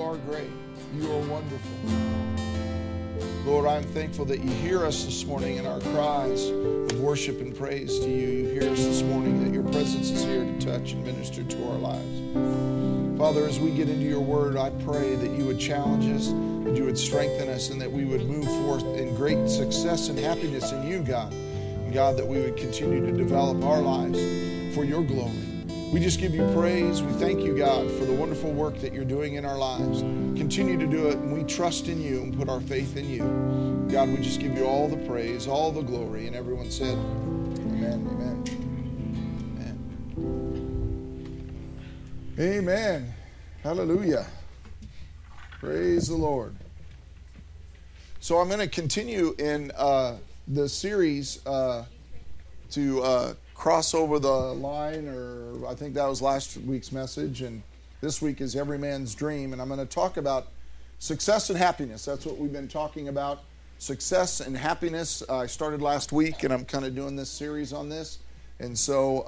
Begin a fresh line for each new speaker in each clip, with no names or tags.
are great. You are wonderful. Lord, I'm thankful that you hear us this morning in our cries of worship and praise to you. You hear us this morning, that your presence is here to touch and minister to our lives. Father, as we get into your word, I pray that you would challenge us, that you would strengthen us, and that we would move forth in great success and happiness in you, God. And God, that we would continue to develop our lives for your glory. We just give you praise. We thank you, God, for the wonderful work that you're doing in our lives. Continue to do it, and we trust in you and put our faith in you. God, we just give you all the praise, all the glory. And everyone said, amen, amen, amen. Amen. Hallelujah. Praise the Lord. So I'm going to continue in the series to cross over the line, or I think that was last week's message, and this week is Every Man's Dream, and I'm going to talk about success and happiness. That's what we've been talking about, success and happiness. I started last week, and I'm kind of doing this series on this, and so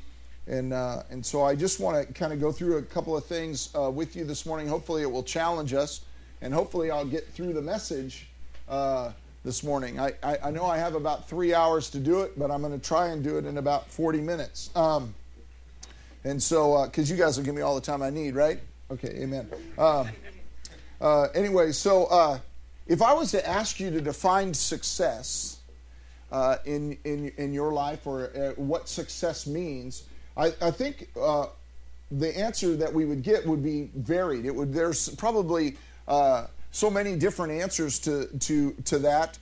I just want to kind of go through a couple of things with you this morning. Hopefully it will challenge us, and hopefully I'll get through the message this morning. I know I have about 3 hours to do it, but I'm going to try and do it in about 40 minutes. And so, because you guys will give me all the time I need, right? Okay, amen. Anyway, so if I was to ask you to define success in your life, or what success means, I think the answer that we would get would be varied. There's probably so many different answers to that,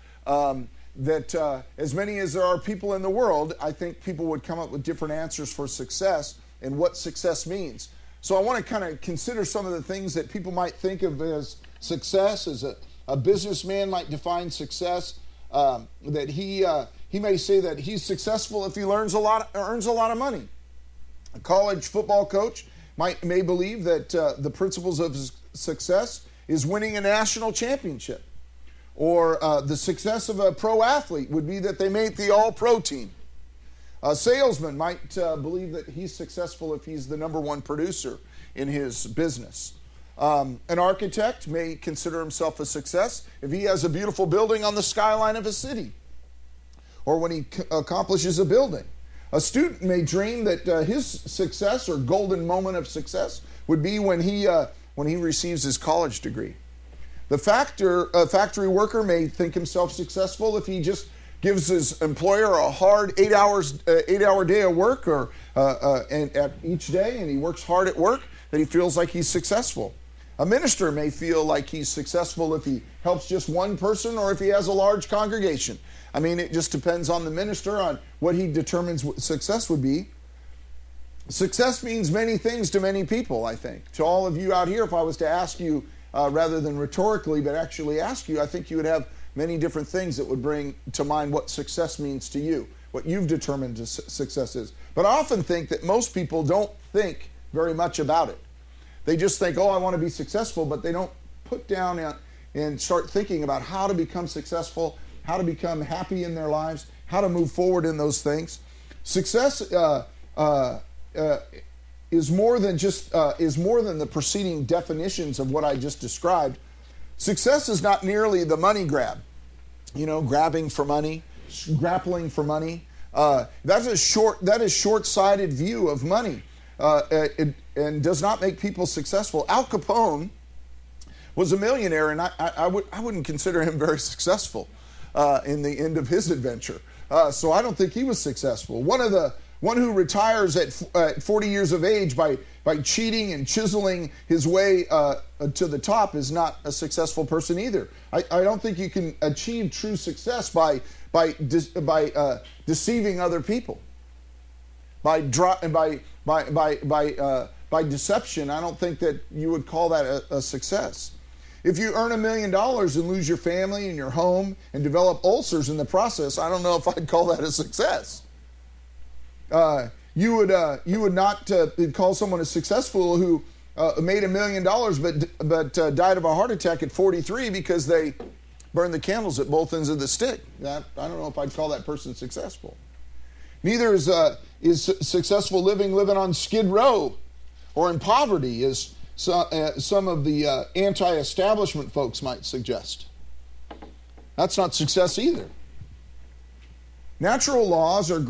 that as many as there are people in the world, I think people would come up with different answers for success and what success means. So I want to kind of consider some of the things that people might think of as success. As a businessman might define success, that he may say that he's successful if he earns a lot of money. A college football coach may believe that the principles of success is winning a national championship. Or the success of a pro athlete would be that they make the all-pro team. A salesman might believe that he's successful if he's the number one producer in his business. An architect may consider himself a success if he has a beautiful building on the skyline of a city, or when he accomplishes a building. A student may dream that his success or golden moment of success would be when he receives his college degree. The factory worker may think himself successful if he just gives his employer a hard 8-hour day of work, and at each day, and he works hard at work, that he feels like he's successful. A minister may feel like he's successful if he helps just one person, or if he has a large congregation. I mean, it just depends on the minister, on what he determines what success would be. Success means many things to many people, I think. To all of you out here, if I was to ask you, rather than rhetorically, but actually ask you, I think you would have many different things that would bring to mind what success means to you, what you've determined success is. But I often think that most people don't think very much about it. They just think, oh, I want to be successful, but they don't put down and start thinking about how to become successful, how to become happy in their lives, how to move forward in those things. Success is more than the preceding definitions of what I just described. Success is not merely the money grab, grabbing for money, grappling for money. That is short-sighted view of money, and does not make people successful. Al Capone was a millionaire, and I wouldn't consider him very successful in the end of his adventure. So I don't think he was successful. One who retires at 40 years of age by cheating and chiseling his way to the top is not a successful person either. I don't think you can achieve true success by deceiving other people. By deception, I don't think that you would call that a success. If you earn $1 million and lose your family and your home and develop ulcers in the process, I don't know if I'd call that a success. You would not call someone a successful who made $1 million but died of a heart attack at 43 because they burned the candles at both ends of the stick. I don't know if I'd call that person successful. Neither is successful living on Skid Row or in poverty. Is some of the anti-establishment folks might suggest. That's not success either. Natural laws are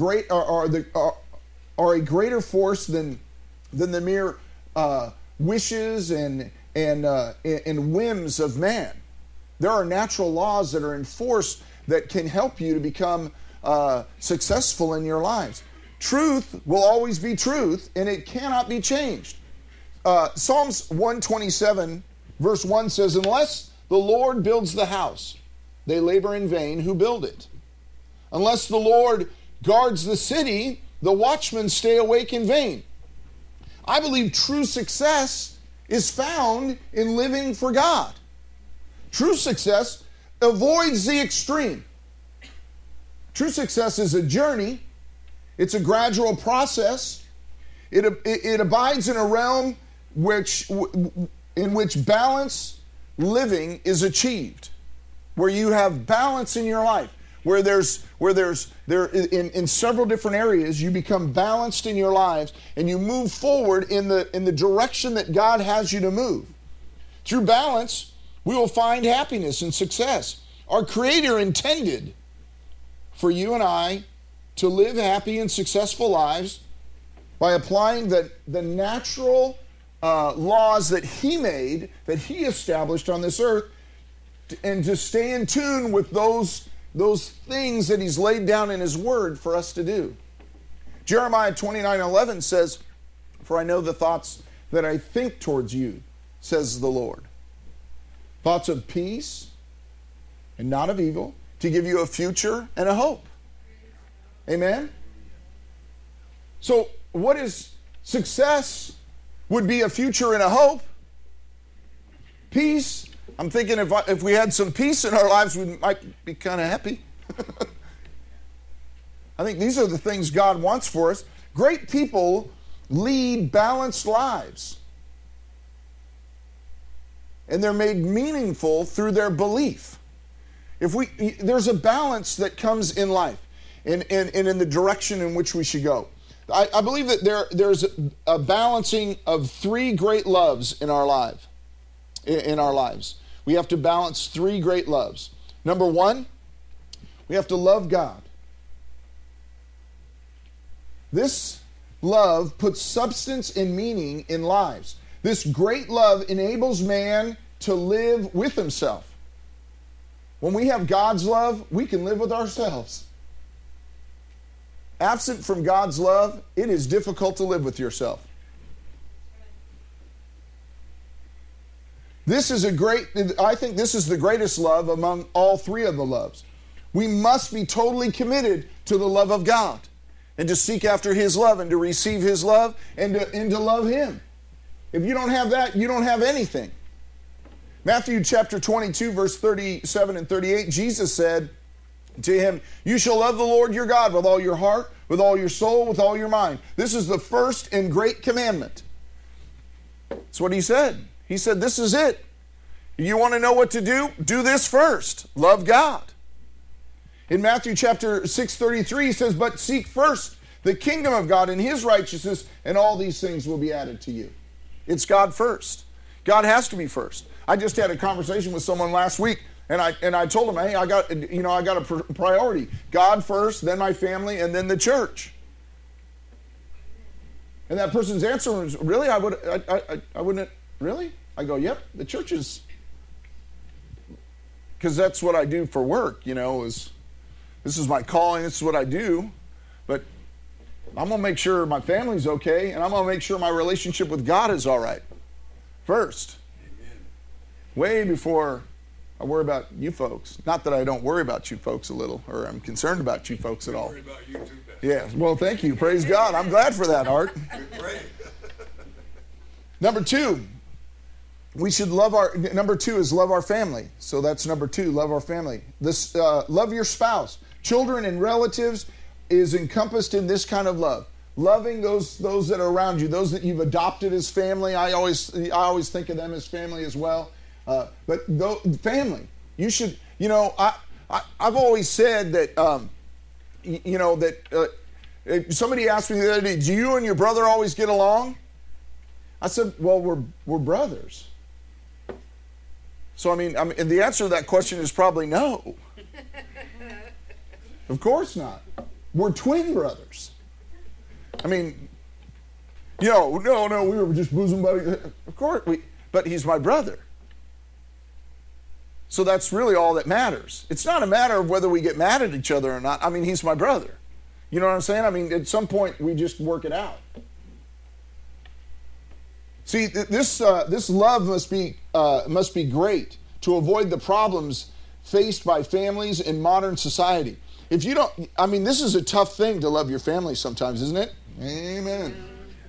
a greater force than the mere wishes and whims of man. There are natural laws that are in force that can help you to become successful in your lives. Truth will always be truth, and it cannot be changed. Psalms 127 verse 1 says, "Unless the Lord builds the house, they labor in vain who build it. Unless the Lord guards the city, the watchmen stay awake in vain." I believe true success is found in living for God. True success avoids the extreme. True success is a journey. It's a gradual process. It abides in a realm in which balance living is achieved, where you have balance in your life, where in several different areas you become balanced in your lives and you move forward in the direction that God has you to move. Through balance, we will find happiness and success. Our Creator intended for you and I to live happy and successful lives by applying the natural laws that He made, that He established on this earth, and to stay in tune with those things that He's laid down in His Word for us to do. Jeremiah 29:11 says, "For I know the thoughts that I think towards you, says the Lord. Thoughts of peace and not of evil, to give you a future and a hope." Amen? So what is success? Would be a future and a hope. Peace. I'm thinking if we had some peace in our lives, we might be kind of happy. I think these are the things God wants for us. Great people lead balanced lives. And they're made meaningful through their belief. There's a balance that comes in life and in the direction in which we should go. I believe that there's a balancing of three great loves in our lives. We have to balance three great loves. Number one, we have to love God. This love puts substance and meaning in lives. This great love enables man to live with himself. When we have God's love, we can live with ourselves. Absent from God's love, it is difficult to live with yourself. I think this is the greatest love among all three of the loves. We must be totally committed to the love of God and to seek after His love and to receive His love and to love Him. If you don't have that, you don't have anything. Matthew chapter 22, verse 37 and 38, Jesus said to him, "You shall love the Lord your God with all your heart, with all your soul, with all your mind. This is the first and great commandment." That's what He said. He said, this is it. You want to know what to do? Do this first. Love God. In Matthew chapter 6:33, He says, "But seek first the kingdom of God and His righteousness, and all these things will be added to you." It's God first. God has to be first. I just had a conversation with someone last week, and I told him, hey, I got a priority. God first, then my family, and then the church. And that person's answer was, really? I wouldn't, really? I go, yep, the church is, because that's what I do for work, this is my calling, this is what I do, but I'm going to make sure my family's okay, and I'm going to make sure my relationship with God is all right first. Amen. Way before I worry about you folks. Not that I don't worry about you folks a little, or I'm concerned about you folks at all. I worry about you too, Pastor. Yeah, well, thank you. Praise God. I'm glad for that, Art. Number two, number two is love our family. So that's number two, love our family. Love your spouse. Children and relatives is encompassed in this kind of love. Loving those that are around you, those that you've adopted as family. I always think of them as family as well. But family, you should, I've always said that, somebody asked me the other day, do you and your brother always get along? I said, well, we're brothers. So, I mean, the answer to that question is probably no. Of course not. We're twin brothers. I mean, no, we were just bosom buddies. Of course, but he's my brother. So that's really all that matters. It's not a matter of whether we get mad at each other or not. I mean, he's my brother. You know what I'm saying? I mean, at some point, we just work it out. See, this love must be great to avoid the problems faced by families in modern society. If you don't, I mean, this is a tough thing to love your family sometimes, isn't it? Amen.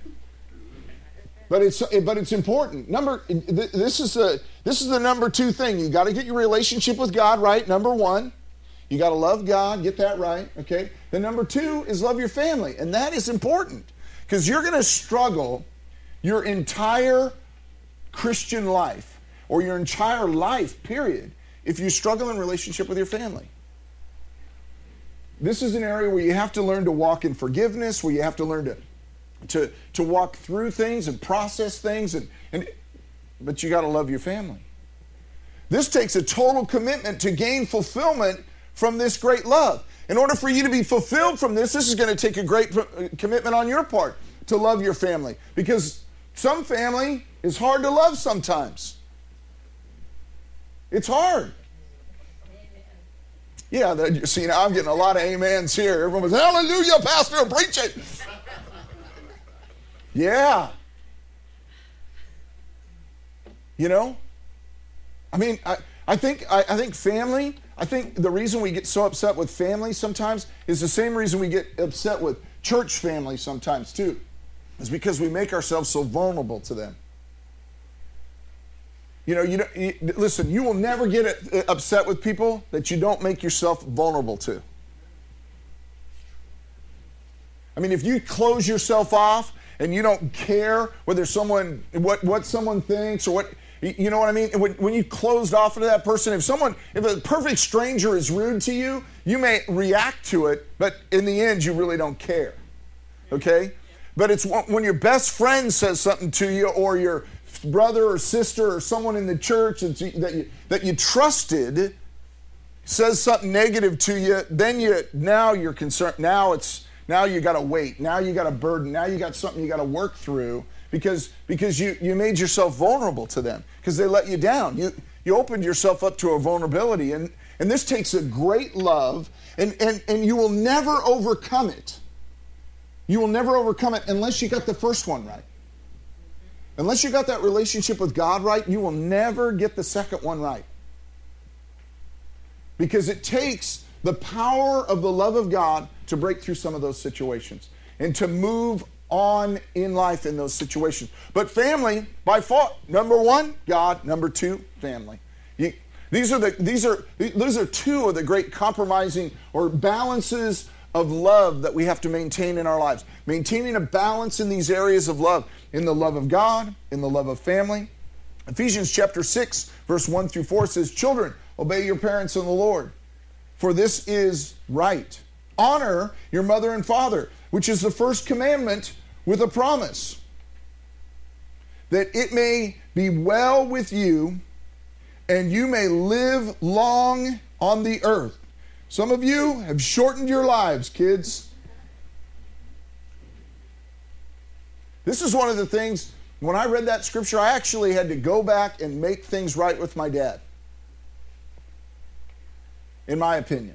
But it's important. This is the number 2 thing. You got to get your relationship with God right. Number 1, you got to love God. Get that right. Okay. Then number 2 is love your family, and that is important because you're going to struggle your entire Christian life or your entire life, period, if you struggle in relationship with your family. This is an area where you have to learn to walk in forgiveness, where you have to learn to walk through things and process things, but you got to love your family. This takes a total commitment to gain fulfillment from this great love. In order for you to be fulfilled from this is going to take a great commitment on your part to love your family, because some family is hard to love sometimes. It's hard. Yeah, see, now I'm getting a lot of amens here. Everyone was, hallelujah, pastor, preach it. Yeah. You know? I mean, I think family, I think the reason we get so upset with family sometimes is the same reason we get upset with church family sometimes too. Is because we make ourselves so vulnerable to them. You know, listen, you will never get upset with people that you don't make yourself vulnerable to. I mean, if you close yourself off and you don't care whether what someone thinks or what, you know what I mean? When you closed off to that person, if a perfect stranger is rude to you, you may react to it, but in the end, you really don't care. Okay? But it's when your best friend says something to you, or your brother or sister or someone in the church that you trusted says something negative to you, then now you're concerned. Now you got to wait. Now you got a burden. Now you got something you got to work through because you made yourself vulnerable to them because they let you down. You opened yourself up to a vulnerability, and this takes a great love, and you will never overcome it. You will never overcome it unless you got the first one right. Unless you got that relationship with God right, you will never get the second one right. Because it takes the power of the love of God to break through some of those situations and to move on in life in those situations. But family, by far, number 1, God. Number 2, family. These are 2 of the great compromising or balances of love that we have to maintain in our lives. Maintaining a balance in these areas of love, in the love of God, in the love of family. Ephesians chapter 6, verse 1 through 4 says, "Children, obey your parents in the Lord, for this is right. Honor your mother and father, which is the first commandment with a promise, that it may be well with you and you may live long on the earth." Some of you have shortened your lives, kids. This is one of the things, when I read that scripture, I actually had to go back and make things right with my dad, in my opinion.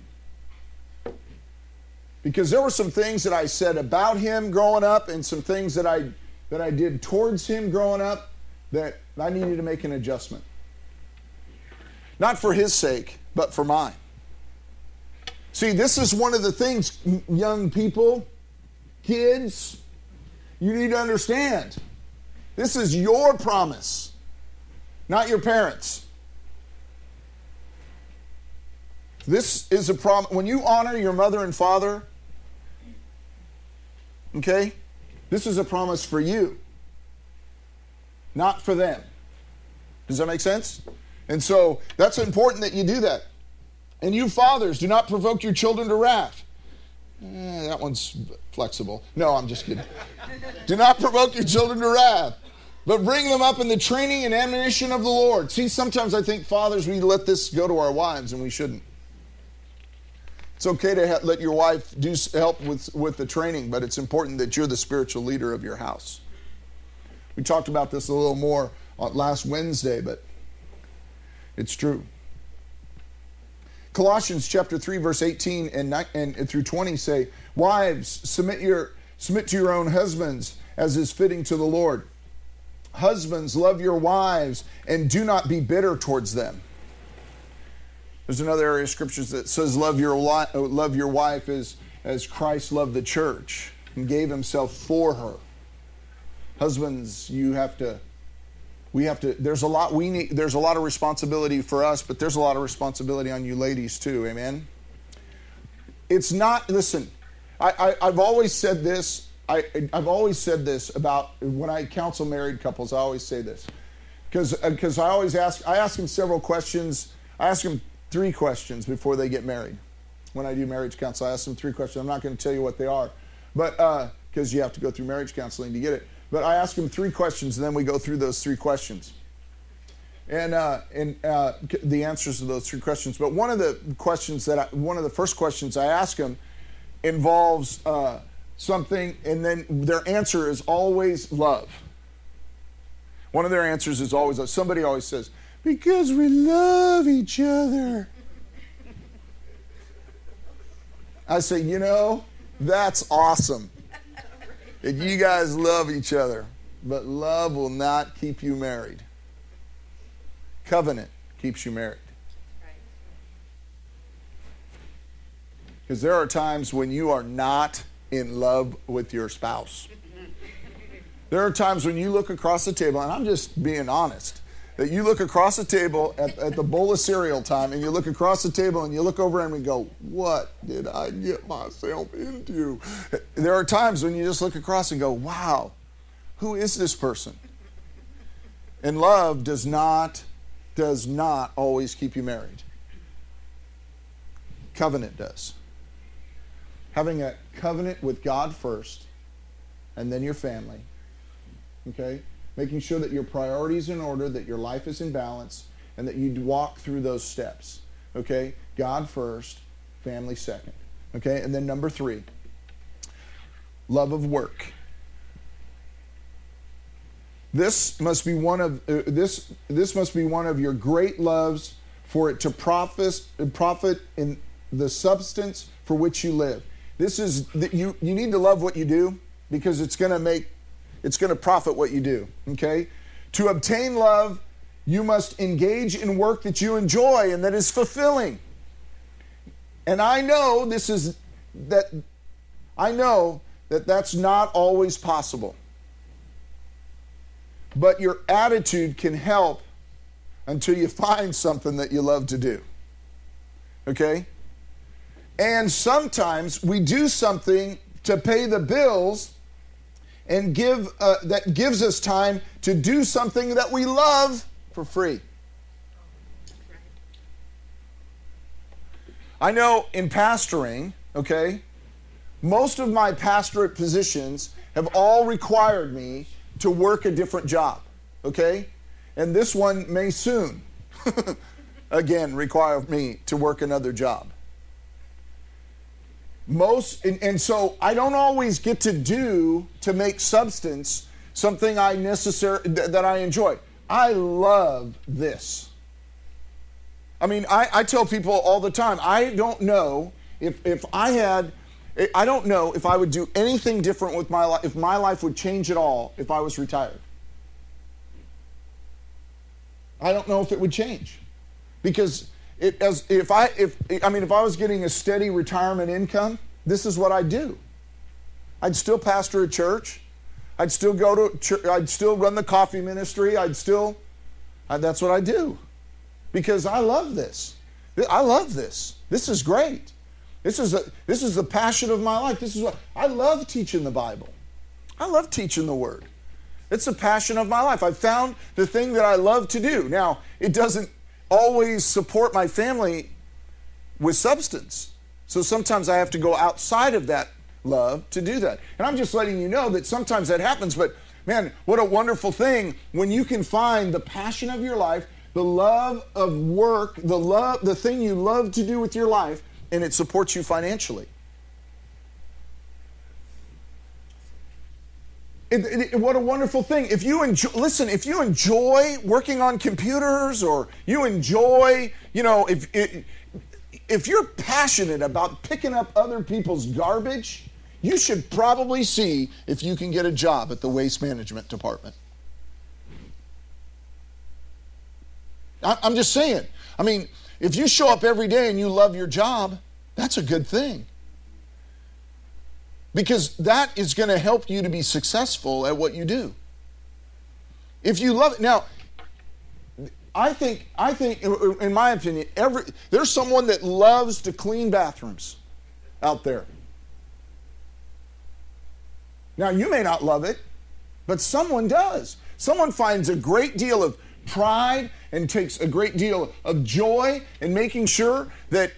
Because there were some things that I said about him growing up and some things that I did towards him growing up that I needed to make an adjustment. Not for his sake, but for mine. See, this is one of the things, young people, kids, you need to understand. This is your promise, not your parents. This is a promise. When you honor your mother and father, okay, this is a promise for you, not for them. Does that make sense? And so that's important that you do that. And you fathers, do not provoke your children to wrath. That one's flexible. No, I'm just kidding. Do not provoke your children to wrath, but bring them up in the training and admonition of the Lord. See, sometimes I think fathers, we let this go to our wives, and we shouldn't. It's okay to let your wife help with the training, but it's important that you're the spiritual leader of your house. We talked about this a little more last Wednesday, but it's true. Colossians chapter 3, verse 18 and through 20 say, wives, submit to your own husbands as is fitting to the Lord. Husbands, love your wives and do not be bitter towards them. There's another area of scriptures that says love your wife as Christ loved the church and gave himself for her. Husbands, there's a lot of responsibility for us, but there's a lot of responsibility on you ladies too, amen? Listen, I've always said this, I've always said this about when I counsel married couples, I always say this. Because I ask them several questions. I ask them 3 questions before they get married. When I do marriage counsel, I ask them 3 questions. I'm not going to tell you what they are, but because you have to go through marriage counseling to get it. But I ask them 3 questions, and then we go through those 3 questions. And the answers to those 3 questions. But one of the first questions I ask them involves something, and then their answer is always love. One of their answers is always love. Somebody always says, because we love each other. I say, that's awesome. That you guys love each other, but love will not keep you married. Covenant keeps you married. Because there are times when you are not in love with your spouse. There are times when you look across the table, and I'm just being honest, that you look across the table at the bowl of cereal time, and you look across the table and you look over and we go, what did I get myself into? There are times when you just look across and go, wow, who is this person? And love does not always keep you married. Covenant does. Having a covenant with God first, and then your family, okay? Making sure that your priorities are in order, that your life is in balance, and that you walk through those steps. Okay? God first, family second. Okay? And then number 3, love of work. This must be one of your great loves, for it to profit in the substance for which you live. This is you need to love what you do, because it's going to profit what you do, okay? To obtain love, you must engage in work that you enjoy and that is fulfilling. And I know that's not always possible. But your attitude can help until you find something that you love to do. Okay? And sometimes we do something to pay the bills and that gives us time to do something that we love for free. I know in pastoring, okay, most of my pastorate positions have all required me to work a different job, okay? And this one may soon, again, require me to work another job. And so I don't always get to make substance something that I enjoy. I love this. I mean, I tell people all the time, I don't know if I would do anything different with my life, if my life would change at all if I was retired. I don't know if it would change. Because if I was getting a steady retirement income, this is what I'd do. I'd still pastor a church. I'd still go to church. I'd still run the coffee ministry. That's what I do. Because I love this. I love this. This is great. This is the passion of my life. I love teaching the Bible. I love teaching the Word. It's the passion of my life. I've found the thing that I love to do. Now, it doesn't always support my family with substance. So sometimes I have to go outside of that love to do that. And I'm just letting you know that sometimes that happens, but Man, what a wonderful thing when you can find the passion of your life, the love of work, the thing you love to do with your life, and it supports you financially. What a wonderful thing. If you enjoy working on computers, or you enjoy, if you're passionate about picking up other people's garbage, you should probably see if you can get a job at the waste management department. I'm just saying. I mean, if you show up every day and you love your job, that's a good thing. Because that is going to help you to be successful at what you do. If you love it. Now, I think, in my opinion, there's someone that loves to clean bathrooms out there. Now, you may not love it, but someone does. Someone finds a great deal of pride and takes a great deal of joy in making sure that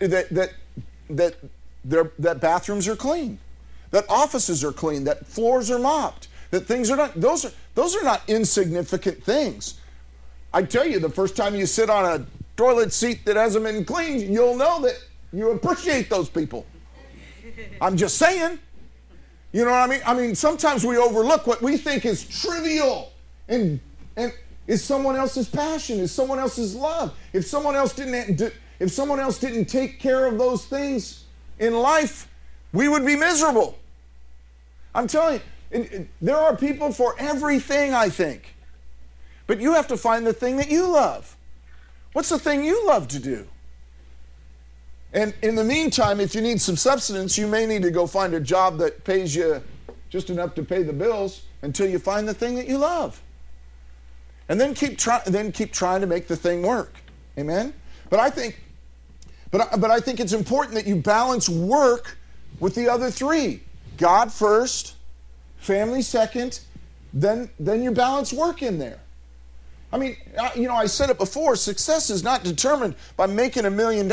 bathrooms are clean, that offices are clean, that floors are mopped, that things are not. Those are not insignificant things. I tell you, the first time you sit on a toilet seat that hasn't been cleaned, you'll know that you appreciate those people. I'm just saying. You know what I mean? I mean, sometimes we overlook what we think is trivial and is someone else's passion, is someone else's love. If someone else didn't take care of those things in life, we would be miserable. I'm telling you, there are people for everything, I think. But you have to find the thing that you love. What's the thing you love to do? And in the meantime, if you need some substance, you may need to go find a job that pays you just enough to pay the bills until you find the thing that you love. And then keep trying to make the thing work. Amen? But I think it's important that you balance work with the other three. God first, family second, then you balance work in there. I mean, I said it before, success is not determined by making $1 million.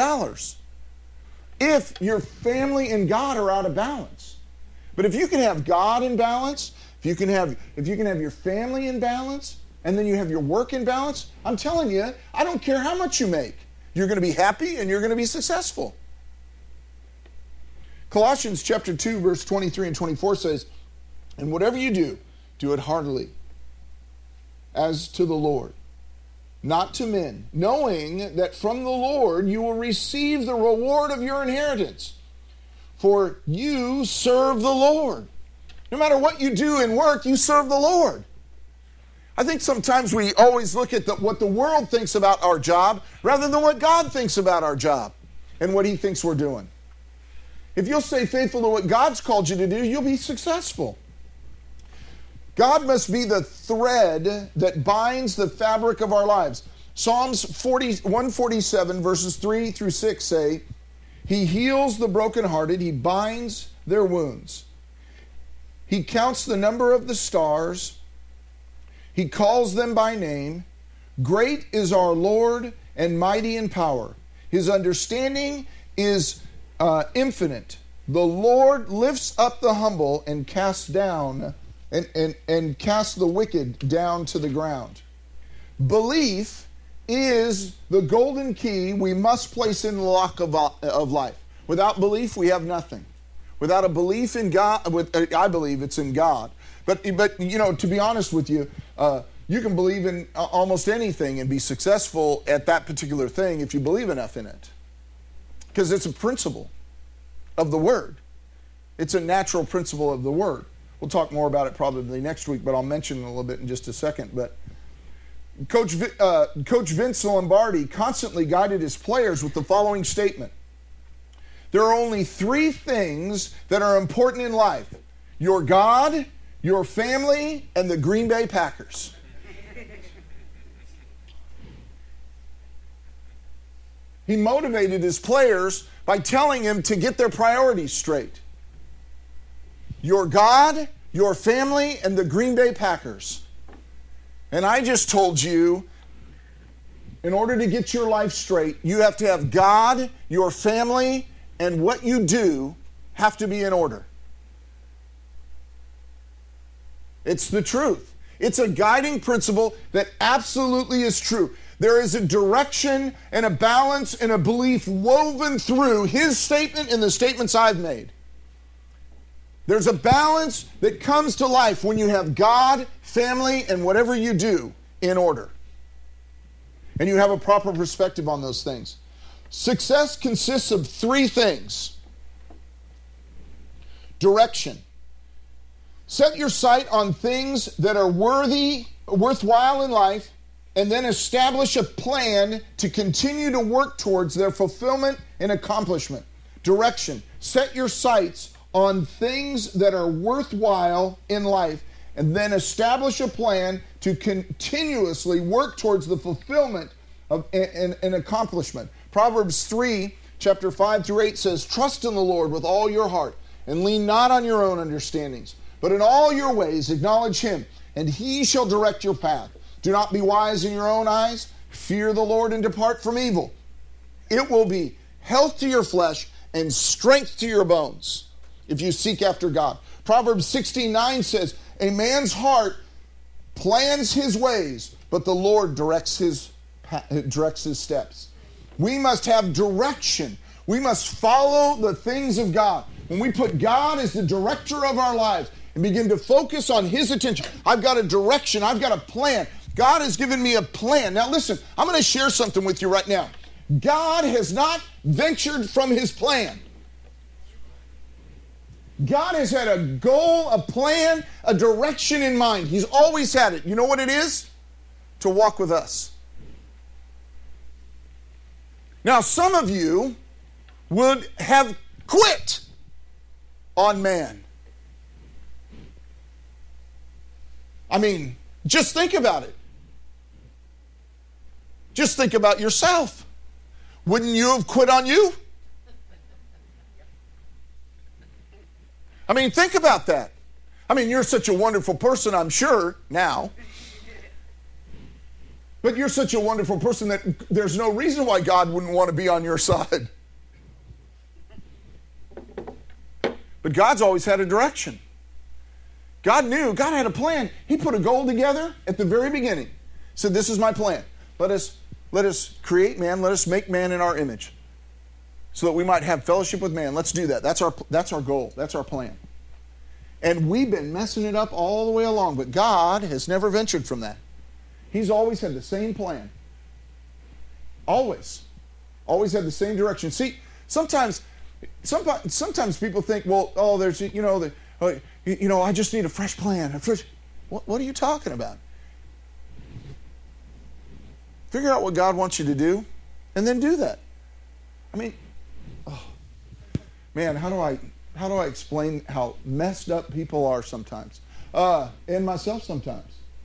If your family and God are out of balance. But if you can have God in balance, if you can have your family in balance, and then you have your work in balance, I'm telling you, I don't care how much you make. You're going to be happy and you're going to be successful. Colossians chapter 2, verse 23 and 24 says, "And whatever you do, do it heartily, as to the Lord, not to men, knowing that from the Lord you will receive the reward of your inheritance. For you serve the Lord." No matter what you do in work, you serve the Lord. I think sometimes we always look at what the world thinks about our job rather than what God thinks about our job and what He thinks we're doing. If you'll stay faithful to what God's called you to do, you'll be successful. God must be the thread that binds the fabric of our lives. Psalms 147 verses 3 through 6 say, "He heals the brokenhearted, He binds their wounds. He counts the number of the stars, He calls them by name. Great is our Lord and mighty in power. His understanding is infinite. The Lord lifts up the humble and casts down and cast the wicked down to the ground." Belief is the golden key we must place in the lock of life. Without belief, we have nothing. Without a belief in God, I believe it's in God. But to be honest with you, you can believe in almost anything and be successful at that particular thing if you believe enough in it. Because it's a principle of the Word. It's a natural principle of the Word. We'll talk more about it probably next week, but I'll mention it a little bit in just a second. But Coach Vince Lombardi constantly guided his players with the following statement: "There are only 3 things that are important in life: your God, your family, and the Green Bay Packers." He motivated his players by telling them to get their priorities straight. Your God, your family, and the Green Bay Packers. And I just told you, in order to get your life straight, you have to have God, your family, and what you do have to be in order. It's the truth. It's a guiding principle that absolutely is true. There is a direction and a balance and a belief woven through his statement and the statements I've made. There's a balance that comes to life when you have God, family, and whatever you do in order. And you have a proper perspective on those things. Success consists of three things. Direction. Set your sight on things that are worthwhile in life, and then establish a plan to continue to work towards their fulfillment and accomplishment. Direction. Set your sights on things that are worthwhile in life, and then establish a plan to continuously work towards the fulfillment of and accomplishment. Proverbs 3, chapter 5 through 8 says, "Trust in the Lord with all your heart, and lean not on your own understandings, but in all your ways acknowledge him, and he shall direct your path. Do not be wise in your own eyes. Fear the Lord and depart from evil. It will be health to your flesh and strength to your bones if you seek after God." Proverbs 16:9 says, "A man's heart plans his ways, but the Lord directs his steps." We must have direction. We must follow the things of God. When we put God as the director of our lives and begin to focus on his attention, I've got a direction, I've got a plan. God has given me a plan. Now listen, I'm going to share something with you right now. God has not ventured from his plan. God has had a goal, a plan, a direction in mind. He's always had it. You know what it is? To walk with us. Now, some of you would have quit on man. I mean, just think about it. Just think about yourself. Wouldn't you have quit on you? I mean, think about that. I mean, you're such a wonderful person, I'm sure, now. But you're such a wonderful person that there's no reason why God wouldn't want to be on your side. But God's always had a direction. God knew, God had a plan. He put a goal together at the very beginning. He said, this is my plan. Let us create man, let us make man in our image, so that we might have fellowship with man. Let's do that. That's our goal. That's our plan. And we've been messing it up all the way along, but God has never ventured from that. He's always had the same plan. Always. Always had the same direction. See, sometimes people think, well, there's, I just need a fresh plan. What are you talking about? Figure out what God wants you to do, and then do that. I mean, man, how do I explain how messed up people are sometimes, and myself sometimes.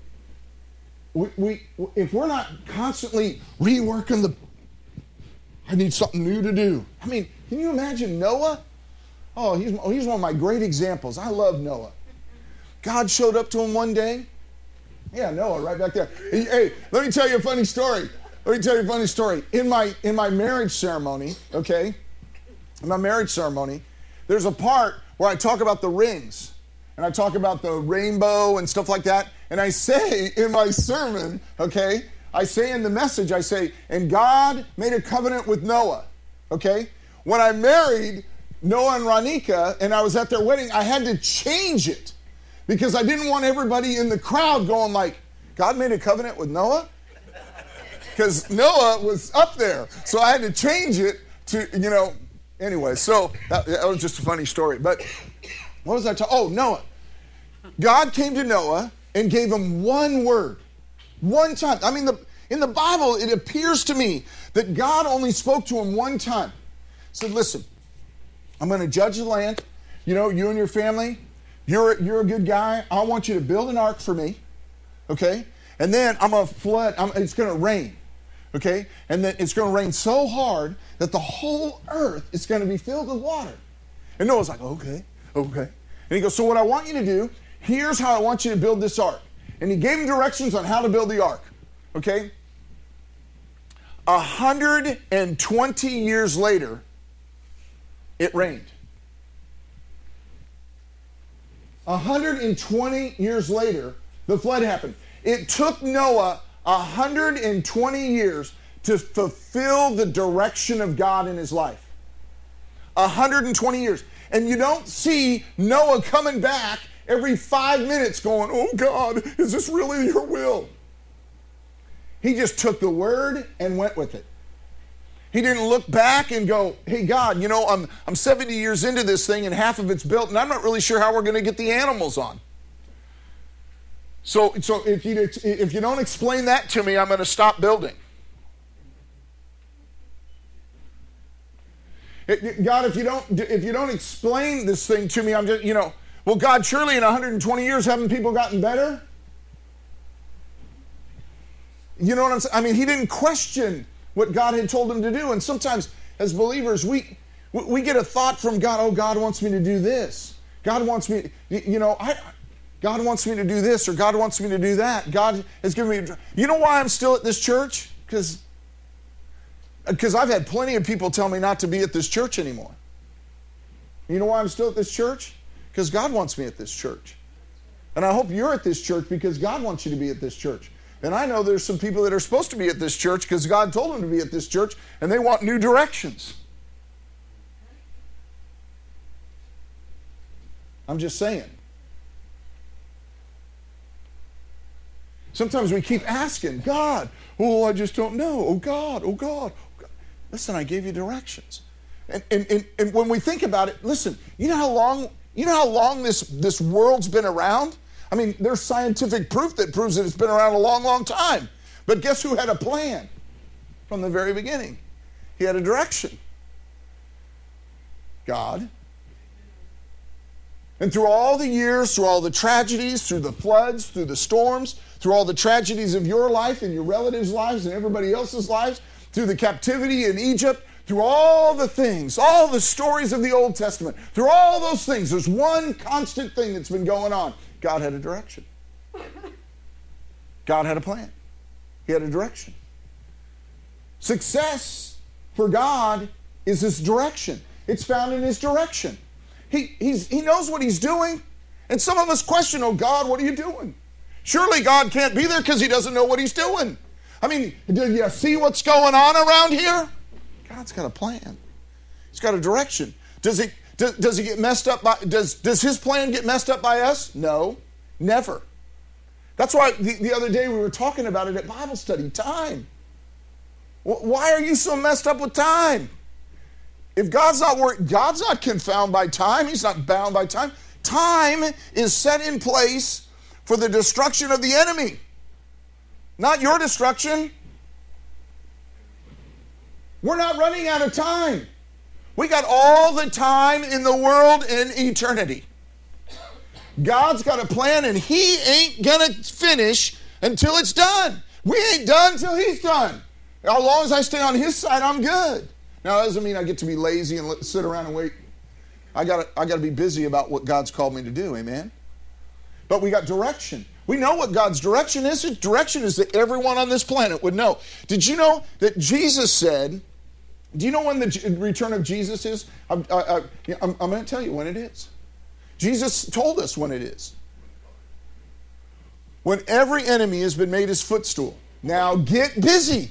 If we're not constantly reworking I need something new to do. I mean, can you imagine Noah? Oh, he's one of my great examples. I love Noah. God showed up to him one day. Yeah, Noah, right back there. Hey, let me tell you a funny story. In my marriage ceremony, okay? In my marriage ceremony, there's a part where I talk about the rings. And I talk about the rainbow and stuff like that. And I say in my sermon, okay, I say in the message, I say, and God made a covenant with Noah, okay? When I married Noah and Ronika and I was at their wedding, I had to change it because I didn't want everybody in the crowd going like, God made a covenant with Noah? Because Noah was up there. So I had to change it to, anyway. So that was just a funny story. But what was I talking? Oh, Noah. God came to Noah and gave him one word, one time. I mean, in the Bible, it appears to me that God only spoke to him one time. He said, listen, I'm going to judge the land. You and your family, you're a good guy. I want you to build an ark for me, okay? And then I'm going to flood. It's going to rain, okay? And then it's going to rain so hard that the whole earth is going to be filled with water. And Noah's like, okay. And he goes, so what I want you to do, here's how I want you to build this ark. And he gave him directions on how to build the ark, okay? 120 years later, it rained. 120 years later, The flood happened. It took Noah 120 years to fulfill the direction of God in his life. 120 years. And you don't see Noah coming back every 5 minutes going, oh God, is this really your will? He just took the word and went with it. He didn't look back and go, hey God, you know, I'm 70 years into this thing and half of it's built and I'm not really sure how we're going to get the animals on. So if you don't explain that to me, I'm going to stop building. God, if you don't explain this thing to me, I'm just, well, God, surely in 120 years, haven't people gotten better? You know what I'm saying? I mean, he didn't question what God had told him to do. And sometimes as believers, we get a thought from God, oh, God wants me to do this. God wants me, God wants me to do this, or God wants me to do that. God has given me, you know why I'm still at this church? Because I've had plenty of people tell me not to be at this church anymore. You know why I'm still at this church? Because God wants me at this church. And I hope you're at this church because God wants you to be at this church. And I know there's some people that are supposed to be at this church because God told them to be at this church, and they want new directions. I'm just saying. Sometimes we keep asking, God, oh, I just don't know. Oh, God, oh, God. Listen, I gave you directions. And when we think about it, listen, you know how long this world's been around? I mean, there's scientific proof that proves that it's been around a long, long time. But guess who had a plan from the very beginning? He had a direction. God. And through all the years, through all the tragedies, through the floods, through the storms, through all the tragedies of your life and your relatives' lives and everybody else's lives, through the captivity in Egypt, through all the things, all the stories of the Old Testament, through all those things, there's one constant thing that's been going on. God had a direction. God had a plan. He had a direction. Success for God is His direction. It's found in His direction. He knows what He's doing. And some of us question, oh God, what are you doing? Surely God can't be there because He doesn't know what He's doing. I mean, do you see what's going on around here? God's got a plan. He's got a direction. Does he get messed up by, does His plan get messed up by us? No, never. That's why the other day we were talking about it at Bible study, time. Why are you so messed up with time? If God's not confounded by time. He's not bound by time. Time is set in place for the destruction of the enemy. Not your destruction. We're not running out of time. We got all the time in the world in eternity. God's got a plan and He ain't going to finish until it's done. We ain't done until He's done. As long as I stay on His side, I'm good. Now, that doesn't mean I get to be lazy and sit around and wait. I got to be busy about what God's called me to do, amen? But we got direction. We know what God's direction is. His direction is that everyone on this planet would know. Did you know that Jesus said, do you know when the return of Jesus is? I'm going to tell you when it is. Jesus told us when it is. When every enemy has been made his footstool. Now get busy.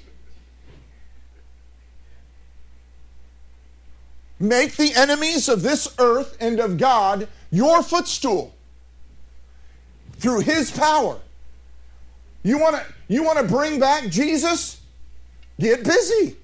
Make the enemies of this earth and of God your footstool. Through His power. You want to bring back Jesus? Get busy.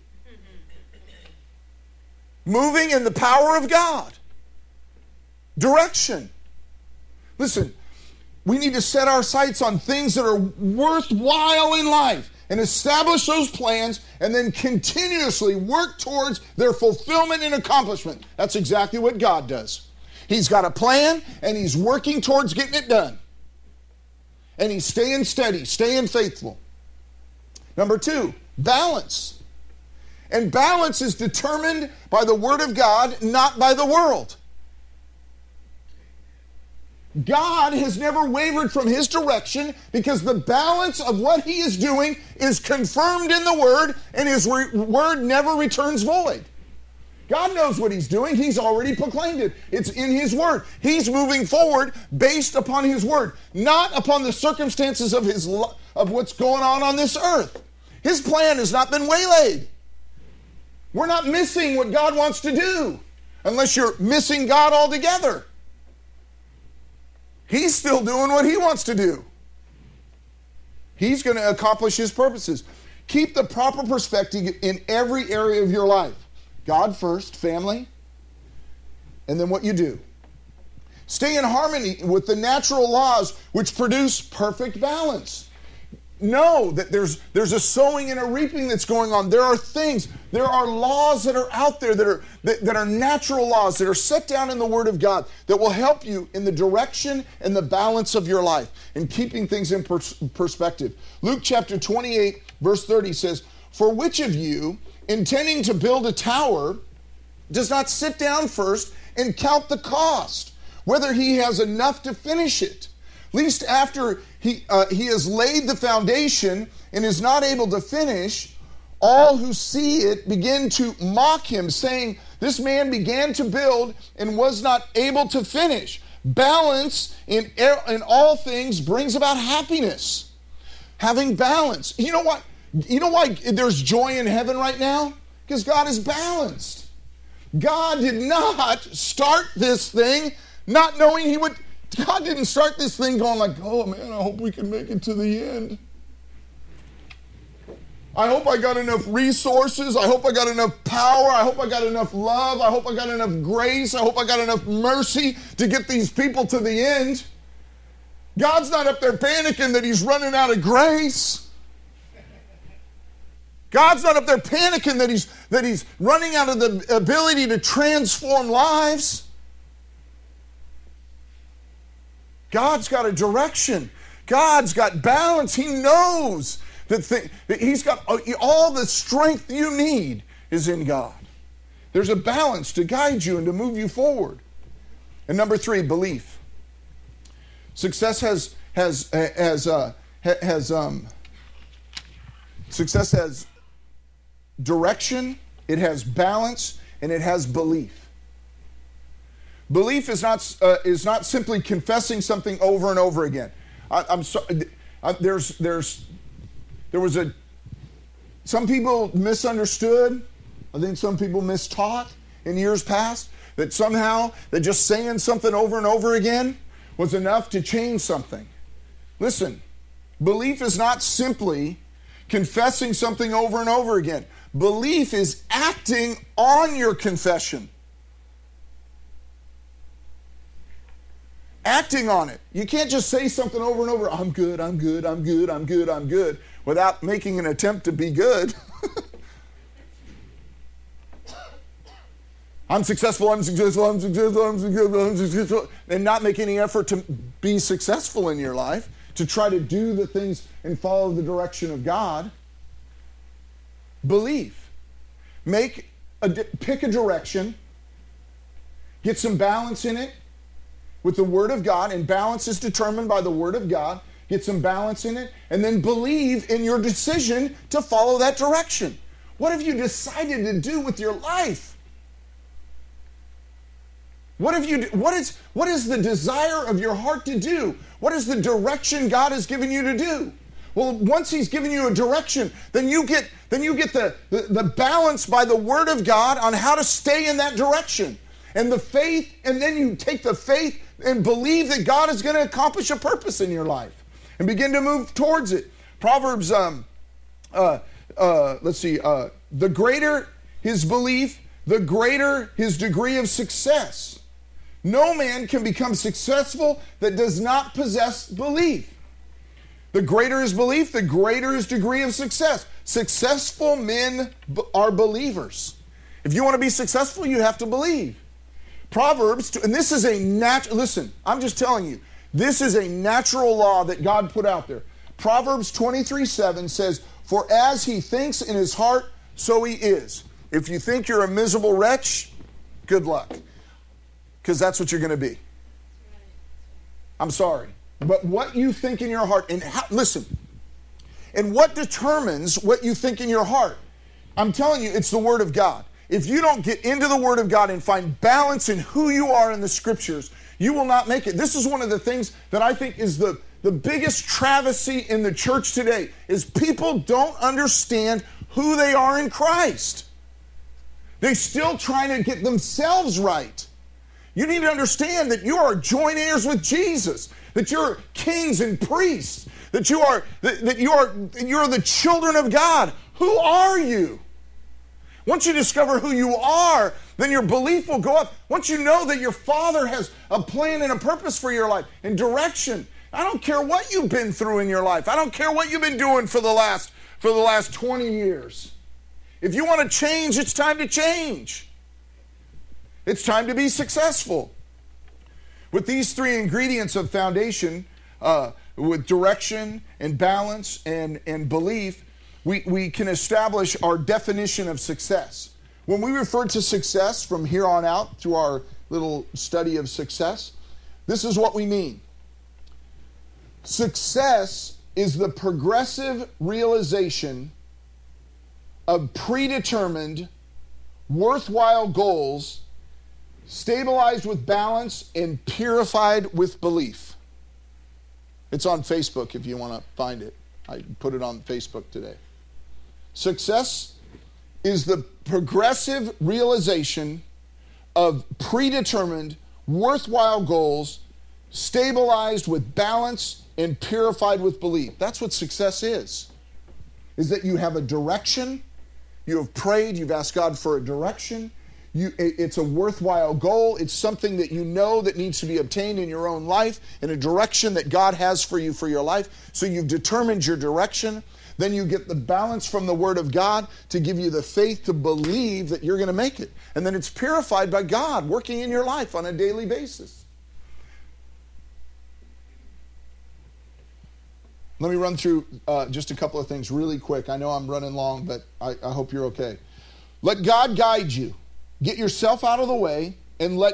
Moving in the power of God. Direction. Listen, we need to set our sights on things that are worthwhile in life and establish those plans and then continuously work towards their fulfillment and accomplishment. That's exactly what God does. He's got a plan and He's working towards getting it done. And He's staying steady, staying faithful. Number 2, balance. And balance is determined by the Word of God, not by the world. God has never wavered from His direction because the balance of what He is doing is confirmed in the Word, and His Word never returns void. God knows what he's doing. He's already proclaimed it. It's in his word. He's moving forward based upon his word, not upon the circumstances of what's going on this earth. His plan has not been waylaid. We're not missing what God wants to do unless you're missing God altogether. He's still doing what he wants to do. He's going to accomplish his purposes. Keep the proper perspective in every area of your life. God first, family, and then what you do. Stay in harmony with the natural laws which produce perfect balance. Know that there's a sowing and a reaping that's going on. There are things, there are laws that are out there that are natural laws that are set down in the Word of God that will help you in the direction and the balance of your life and keeping things in perspective. Luke chapter 28, verse 30 says, "For which of you, intending to build a tower, does not sit down first and count the cost, whether he has enough to finish it? Lest after he has laid the foundation and is not able to finish, all who see it begin to mock him, saying, this man began to build and was not able to finish." Balance in all things brings about happiness. Having balance. You know what? You know why there's joy in heaven right now? Because God is balanced. God did not start this thing not knowing he would. God didn't start this thing going like, oh man, I hope we can make it to the end. I hope I got enough resources. I hope I got enough power. I hope I got enough love. I hope I got enough grace. I hope I got enough mercy to get these people to the end. God's not up there panicking that he's running out of grace. God's not up there panicking that he's running out of the ability to transform lives. God's got a direction. God's got balance. He knows that he's got all the strength you need is in God. There's a balance to guide you and to move you forward. And number 3, belief. Success has direction, it has balance, and it has belief. Belief is not simply confessing something over and over again. Some people misunderstood. I think some people mistaught in years past that somehow that just saying something over and over again was enough to change something. Listen, belief is not simply confessing something over and over again. Belief is acting on your confession. Acting on it. You can't just say something over and over, I'm good, I'm good, I'm good, I'm good, I'm good, without making an attempt to be good. I'm successful, I'm successful, I'm successful, I'm successful, I'm successful, and not make any effort to be successful in your life, to try to do the things and follow the direction of God. Belief. Pick a direction, get some balance in it, with the Word of God, and balance is determined by the Word of God. Get some balance in it, and then believe in your decision to follow that direction. What have you decided to do with your life? What is the desire of your heart to do? What is the direction God has given you to do? Well, once he's given you a direction, then you get the balance by the Word of God on how to stay in that direction. And the faith, and then you take the faith and believe that God is going to accomplish a purpose in your life and begin to move towards it. Proverbs, the greater his belief, the greater his degree of success. No man can become successful that does not possess belief. The greater his belief, the greater his degree of success. Successful men are believers. If you want to be successful, you have to believe. Proverbs, and this is a natural, listen, I'm just telling you, this is a natural law that God put out there. Proverbs 23:7 says, for as he thinks in his heart, so he is. If you think you're a miserable wretch, good luck. Because that's what you're going to be. I'm sorry. But what you think in your heart, and listen, and what determines what you think in your heart? I'm telling you, it's the Word of God. if you don't get into the Word of God and find balance in who you are in the Scriptures, you will not make it. This is one of the things that I think is the biggest travesty in the church today, is people don't understand who they are in Christ. They're still trying to get themselves right. You need to understand that you are joint heirs with Jesus, that you're kings and priests, that you're the children of God. Who are you? Once you discover who you are, then your belief will go up. Once you know that your Father has a plan and a purpose for your life and direction. I don't care what you've been through in your life. I don't care what you've been doing for the last 20 years. If you want to change, it's time to change. It's time to be successful. With these three ingredients of foundation, with direction and balance and belief, we can establish our definition of success. When we refer to success from here on out through our little study of success, this is what we mean. Success is the progressive realization of predetermined, worthwhile goals, stabilized with balance and purified with belief. It's on Facebook if you want to find it. I put it on Facebook today. Success is the progressive realization of predetermined, worthwhile goals, stabilized with balance and purified with belief. That's what success is that you have a direction, you have prayed, you've asked God for a direction, it's a worthwhile goal, it's something that you know that needs to be obtained in your own life, in a direction that God has for you for your life, so you've determined your direction. Then you get the balance from the Word of God to give you the faith to believe that you're going to make it. And then it's purified by God working in your life on a daily basis. Let me run through just a couple of things really quick. I know I'm running long, but I hope you're okay. Let God guide you. Get yourself out of the way and let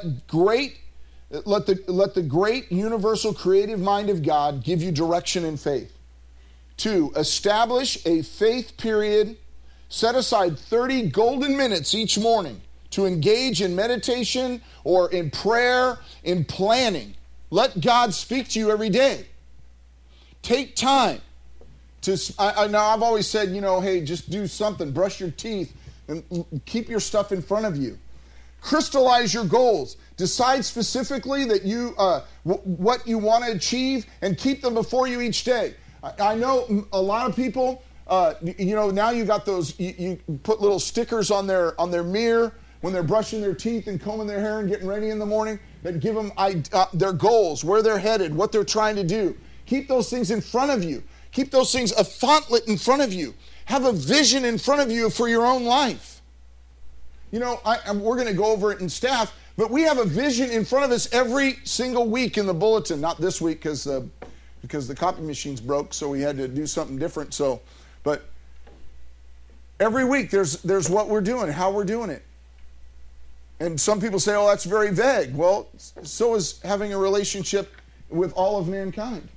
the great universal creative mind of God give you direction and faith. 2, establish a faith period. Set aside 30 golden minutes each morning to engage in meditation or in prayer, in planning. Let God speak to you every day. Take time to, now I've always said, hey, just do something, brush your teeth, and keep your stuff in front of you. Crystallize your goals. Decide specifically that what you want to achieve and keep them before you each day. I know a lot of people, now you got those, you put little stickers on their mirror when they're brushing their teeth and combing their hair and getting ready in the morning that give them their goals, where they're headed, what they're trying to do. Keep those things in front of you. Keep those things a frontlet in front of you. Have a vision in front of you for your own life. We're going to go over it in staff, but we have a vision in front of us every single week in the bulletin. Not this week because the copy machine's broke, so we had to do something different. But every week there's what we're doing, how we're doing it. And some people say, oh, that's very vague. Well, so is having a relationship with all of mankind.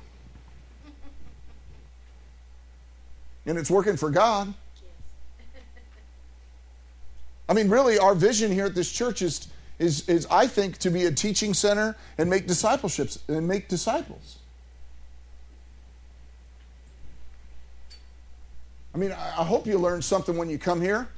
And it's working for God. I mean, really, our vision here at this church is I think, to be a teaching center and make discipleships and make disciples. I mean, I hope you learned something when you come here.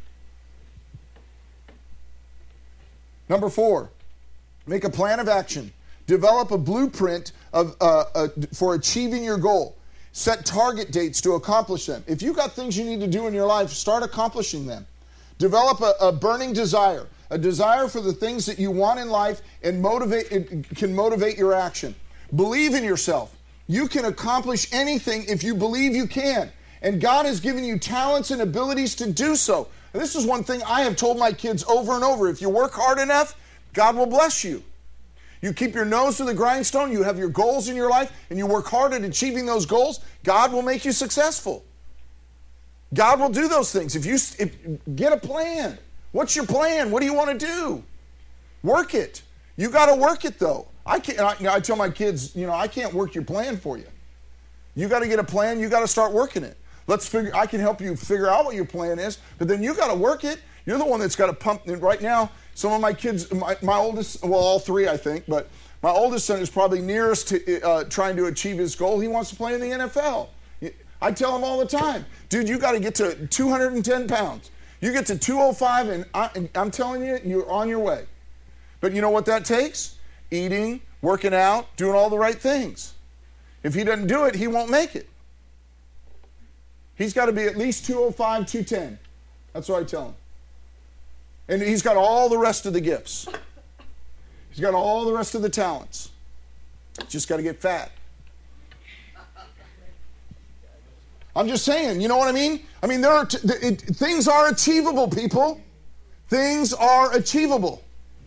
Number 4, make a plan of action. Develop a blueprint for achieving your goal. Set target dates to accomplish them. If you've got things you need to do in your life, start accomplishing them. Develop a burning desire, a desire for the things that you want in life, and it can motivate your action. Believe in yourself. You can accomplish anything if you believe you can. And God has given you talents and abilities to do so. And this is one thing I have told my kids over and over. If you work hard enough, God will bless you. You keep your nose to the grindstone, you have your goals in your life, and you work hard at achieving those goals, God will make you successful. God will do those things. If get a plan. What's your plan? What do you want to do? Work it. You got to work it, though. I tell my kids, I can't work your plan for you. You got to get a plan. You got to start working it. I can help you figure out what your plan is, but then you got to work it. You're the one that's got to pump. And right now, some of my kids, my oldest, well, all three, I think, but my oldest son is probably nearest to trying to achieve his goal. He wants to play in the NFL. I tell him all the time, dude, you got to get to 210 pounds. You get to 205, and I'm telling you, you're on your way. But you know what that takes? Eating, working out, doing all the right things. If he doesn't do it, he won't make it. He's got to be at least 205, 210. That's what I tell him. And he's got all the rest of the gifts. He's got all the rest of the talents. Just got to get fat. I'm just saying, you know what I mean? I mean, things are achievable, people. Things are achievable.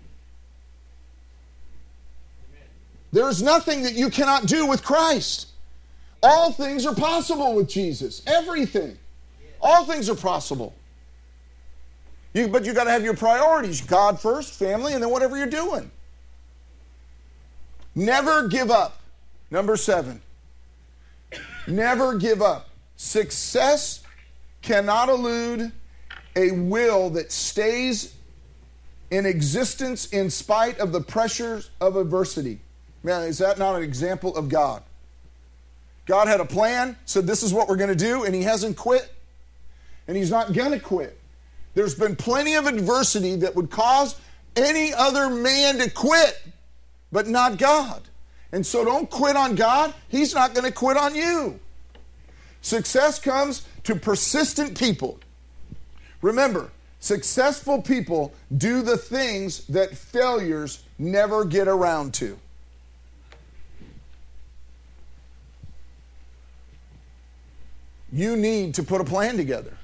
There is nothing that you cannot do with Christ. All things are possible with Jesus. Everything. All things are possible. But you got to have your priorities. God first, family, and then whatever you're doing. Never give up. Number 7. Never give up. Success cannot elude a will that stays in existence in spite of the pressures of adversity. Man, is that not an example of God? God had a plan, said this is what we're going to do, and he hasn't quit. And he's not going to quit. There's been plenty of adversity that would cause any other man to quit, but not God. And so don't quit on God. He's not going to quit on you. Success comes to persistent people. Remember, successful people do the things that failures never get around to. You need to put a plan together.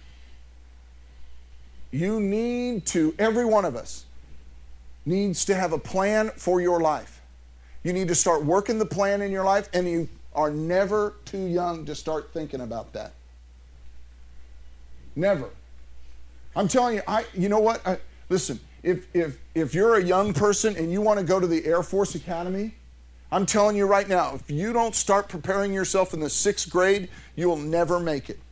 You need to, every one of us needs to have a plan for your life. You need to start working the plan in your life, and you are never too young to start thinking about that. Never. I'm telling you, you know what? Listen, if you're a young person and you want to go to the Air Force Academy, I'm telling you right now, if you don't start preparing yourself in the 6th grade, you will never make it.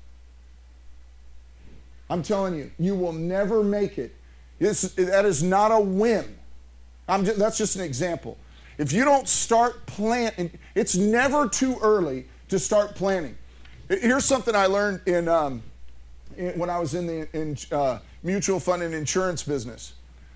I'm telling you, you will never make it. That is not a whim. That's just an example. If you don't start planning, it's never too early to start planning. Here's something I learned when I was in the mutual fund and insurance business.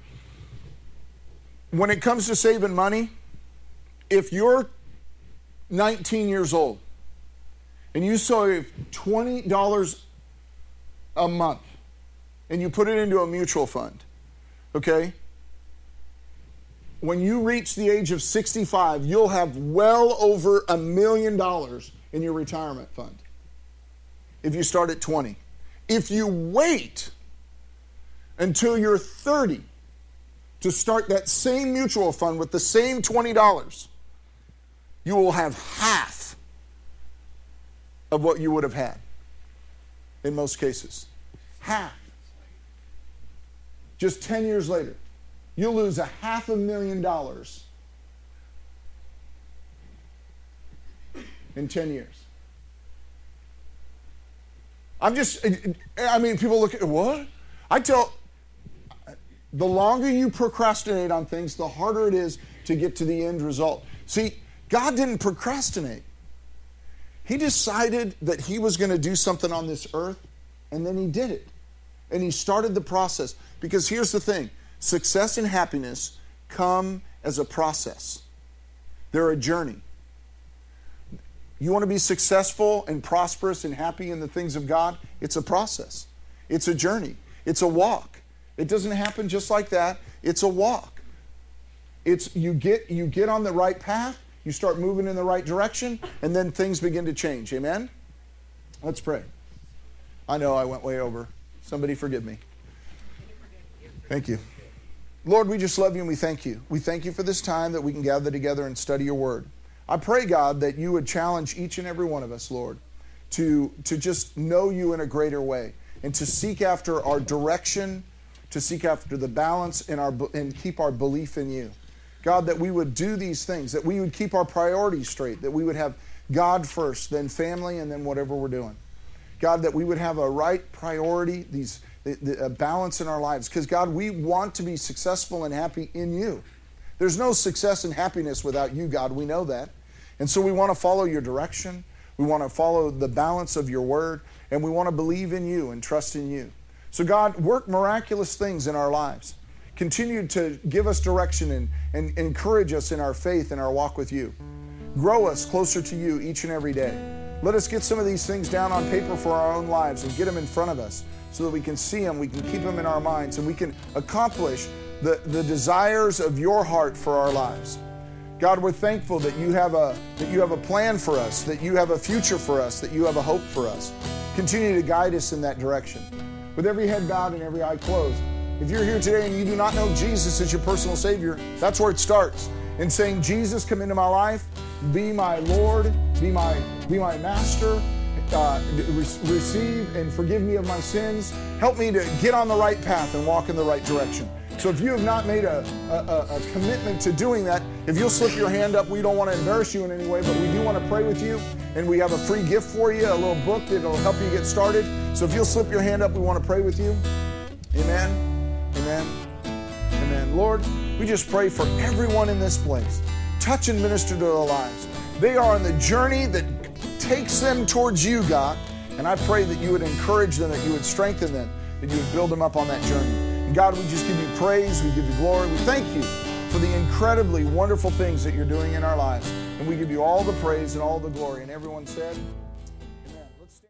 When it comes to saving money, if you're 19 years old and you save $20 a month and you put it into a mutual fund, okay? When you reach the age of 65, you'll have well over $1 million in your retirement fund if you start at 20. If you wait until you're 30 to start that same mutual fund with the same $20, you will have half of what you would have had in most cases. Half. Just 10 years later, you'll lose $500,000 in 10 years. People look at, what? The longer you procrastinate on things, the harder it is to get to the end result. See, God didn't procrastinate. He decided that he was going to do something on this earth, and then he did it. And he started the process. Because here's the thing. Success and happiness come as a process. They're a journey. You want to be successful and prosperous and happy in the things of God? It's a process. It's a journey. It's a walk. It doesn't happen just like that. It's a walk. You get on the right path, you start moving in the right direction, and then things begin to change. Amen? Let's pray. I know I went way over. Somebody forgive me. Thank you. Lord, we just love you and we thank you. We thank you for this time that we can gather together and study your word. I pray, God, that you would challenge each and every one of us, Lord, to just know you in a greater way and to seek after our direction, to seek after the balance and keep our belief in you. God, that we would do these things, that we would keep our priorities straight, that we would have God first, then family, and then whatever we're doing. God, that we would have a right priority, these a balance in our lives. Because, God, we want to be successful and happy in you. There's no success and happiness without you, God. We know that. And so we want to follow your direction. We want to follow the balance of your word. And we want to believe in you and trust in you. So, God, work miraculous things in our lives. Continue to give us direction and encourage us in our faith and our walk with you. Grow us closer to you each and every day. Let us get some of these things down on paper for our own lives and get them in front of us so that we can see them, we can keep them in our minds, and we can accomplish the desires of your heart for our lives. God, we're thankful that you have a plan for us, that you have a future for us, that you have a hope for us. Continue to guide us in that direction. With every head bowed and every eye closed, if you're here today and you do not know Jesus as your personal Savior, that's where it starts. In saying, Jesus, come into my life, be my Lord, be my master, receive and forgive me of my sins. Help me to get on the right path and walk in the right direction. So if you have not made a commitment to doing that, if you'll slip your hand up, we don't want to embarrass you in any way, but we do want to pray with you. And we have a free gift for you, a little book that will help you get started. So if you'll slip your hand up, we want to pray with you. Amen. Amen. Amen. Lord, we just pray for everyone in this place. Touch and minister to their lives. They are on the journey that takes them towards you, God. And I pray that you would encourage them, that you would strengthen them, that you would build them up on that journey. And God, we just give you praise. We give you glory. We thank you for the incredibly wonderful things that you're doing in our lives. And we give you all the praise and all the glory. And everyone said...